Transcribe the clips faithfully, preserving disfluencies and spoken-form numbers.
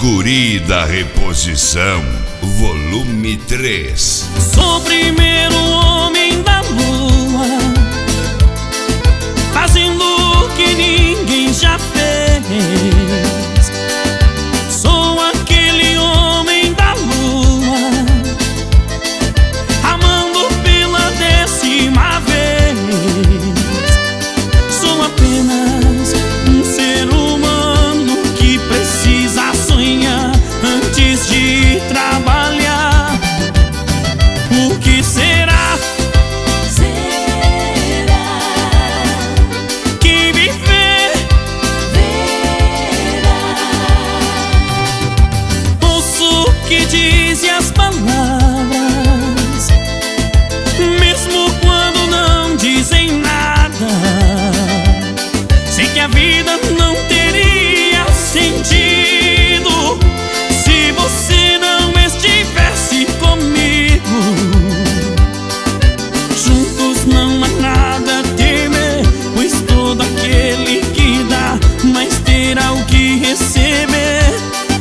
Guri da Reposição, volume três. Sou o primeiro homem da lua, fazendo o que ninguém já fez. Sou aquele homem da lua, amando pela décima vez. Sou apenas um ser humano que precisa sonhar antes de trabalhar. O que será? Será que viver verá. Ouço o que dizem as palavras, mesmo quando não dizem nada. Sei que a vida não teria sentido se você não estivesse comigo. Juntos não há nada a temer, pois todo aquele que dá mais terá o que receber.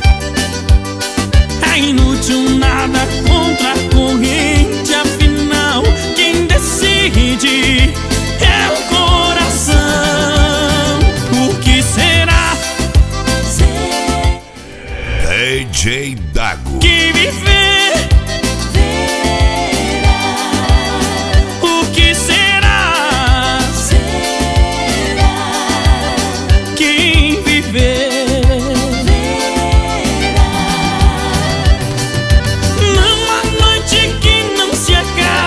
É inútil nada contra a corrente, afinal quem decide é o coração. O que será? Será D J Dago. Que viver verá. o que será? Será Quem viver verá. não há noite que não se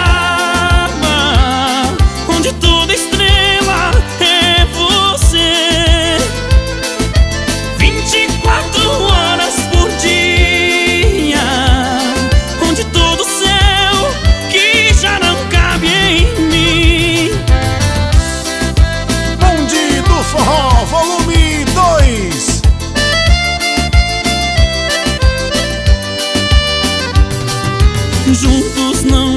acaba, onde toda estrela é você. Vinte e quatro horas por dia, onde todo céu que já não cabe em mim. Bonde do Forró, volume dois. Juntos não